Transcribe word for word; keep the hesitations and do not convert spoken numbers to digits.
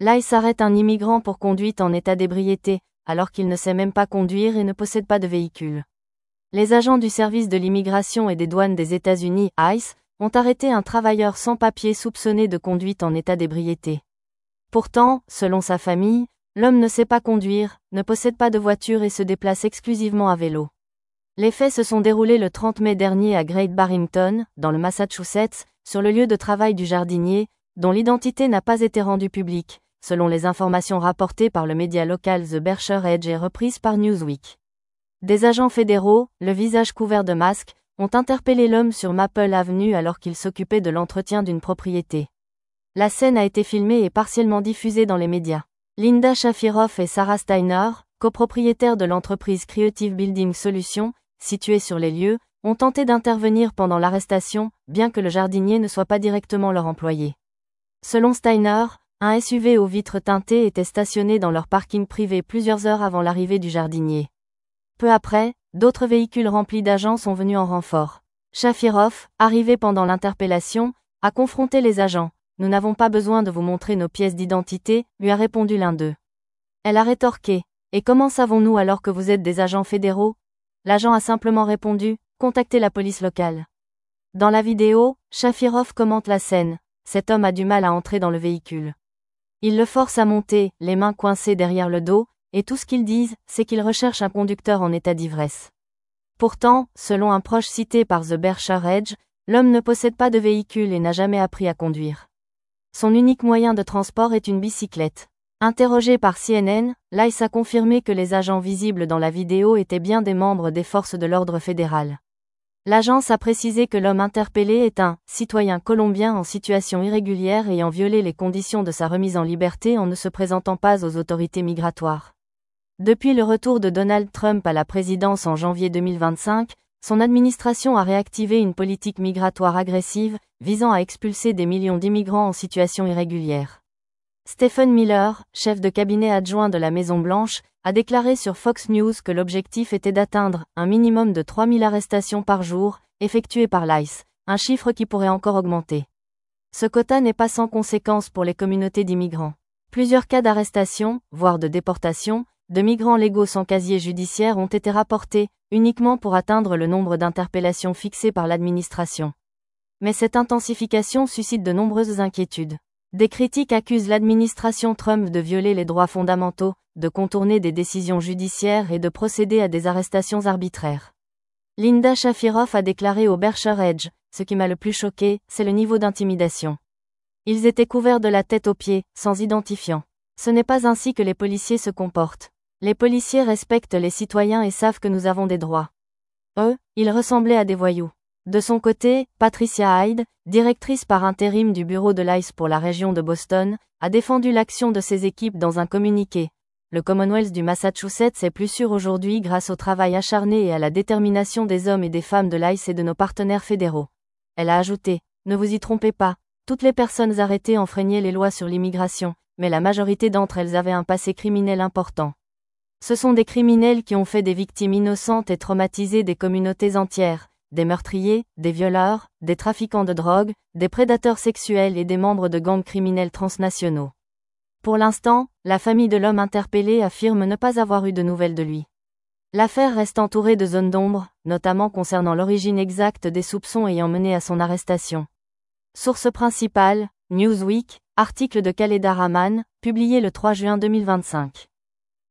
L'I C E arrête un immigrant pour conduite en état d'ébriété, alors qu'il ne sait même pas conduire et ne possède pas de véhicule. Les agents du service de l'immigration et des douanes des États-Unis, I C E, ont arrêté un travailleur sans papier soupçonné de conduite en état d'ébriété. Pourtant, selon sa famille, l'homme ne sait pas conduire, ne possède pas de voiture et se déplace exclusivement à vélo. Les faits se sont déroulés le trente mai dernier à Great Barrington, dans le Massachusetts, sur le lieu de travail du jardinier, dont l'identité n'a pas été rendue publique, selon les informations rapportées par le média local The Berkshire Edge et reprises par Newsweek. Des agents fédéraux, le visage couvert de masques, ont interpellé l'homme sur Maple Avenue alors qu'il s'occupait de l'entretien d'une propriété. La scène a été filmée et partiellement diffusée dans les médias. Linda Shafiroff et Sarah Steiner, copropriétaires de l'entreprise Creative Building Solutions, située sur les lieux, ont tenté d'intervenir pendant l'arrestation, bien que le jardinier ne soit pas directement leur employé. Selon Steiner, un S U V aux vitres teintées était stationné dans leur parking privé plusieurs heures avant l'arrivée du jardinier. Peu après, d'autres véhicules remplis d'agents sont venus en renfort. Shafiroff, arrivé pendant l'interpellation, a confronté les agents. « Nous n'avons pas besoin de vous montrer nos pièces d'identité », lui a répondu l'un d'eux. Elle a rétorqué. « Et comment savons-nous alors que vous êtes des agents fédéraux ?» L'agent a simplement répondu, « Contactez la police locale ». Dans la vidéo, Shafiroff commente la scène. Cet homme a du mal à entrer dans le véhicule. Il le force à monter, les mains coincées derrière le dos, et tout ce qu'ils disent, c'est qu'ils recherchent un conducteur en état d'ivresse. Pourtant, selon un proche cité par The Berkshire Edge, l'homme ne possède pas de véhicule et n'a jamais appris à conduire. Son unique moyen de transport est une bicyclette. Interrogé par C N N, l'I C E a confirmé que les agents visibles dans la vidéo étaient bien des membres des forces de l'ordre fédéral. L'agence a précisé que l'homme interpellé est un « citoyen colombien en situation irrégulière ayant violé les conditions de sa remise en liberté en ne se présentant pas aux autorités migratoires ». Depuis le retour de Donald Trump à la présidence en janvier deux mille vingt-cinq, son administration a réactivé une politique migratoire agressive, visant à expulser des millions d'immigrants en situation irrégulière. Stephen Miller, chef de cabinet adjoint de la Maison-Blanche, a déclaré sur Fox News que l'objectif était d'atteindre un minimum de trois mille arrestations par jour, effectuées par l'I C E, un chiffre qui pourrait encore augmenter. Ce quota n'est pas sans conséquence pour les communautés d'immigrants. Plusieurs cas d'arrestation, voire de déportation, de migrants légaux sans casier judiciaire ont été rapportés, uniquement pour atteindre le nombre d'interpellations fixé par l'administration. Mais cette intensification suscite de nombreuses inquiétudes. Des critiques accusent l'administration Trump de violer les droits fondamentaux, de contourner des décisions judiciaires et de procéder à des arrestations arbitraires. Linda Shafiroff a déclaré au Berkshire Edge, « Ce qui m'a le plus choqué, c'est le niveau d'intimidation. Ils étaient couverts de la tête aux pieds, sans identifiant. Ce n'est pas ainsi que les policiers se comportent. Les policiers respectent les citoyens et savent que nous avons des droits. Eux, ils ressemblaient à des voyous. » De son côté, Patricia Hyde, directrice par intérim du bureau de l'I C E pour la région de Boston, a défendu l'action de ses équipes dans un communiqué. Le Commonwealth du Massachusetts est plus sûr aujourd'hui grâce au travail acharné et à la détermination des hommes et des femmes de l'I C E et de nos partenaires fédéraux. Elle a ajouté, « Ne vous y trompez pas, toutes les personnes arrêtées enfreignaient les lois sur l'immigration, mais la majorité d'entre elles avaient un passé criminel important. Ce sont des criminels qui ont fait des victimes innocentes et traumatisé des communautés entières. Des meurtriers, des violeurs, des trafiquants de drogue, des prédateurs sexuels et des membres de gangs criminels transnationaux. » Pour l'instant, la famille de l'homme interpellé affirme ne pas avoir eu de nouvelles de lui. L'affaire reste entourée de zones d'ombre, notamment concernant l'origine exacte des soupçons ayant mené à son arrestation. Source principale, Newsweek, article de Khaleda Rahman, publié le trois juin deux mille vingt-cinq.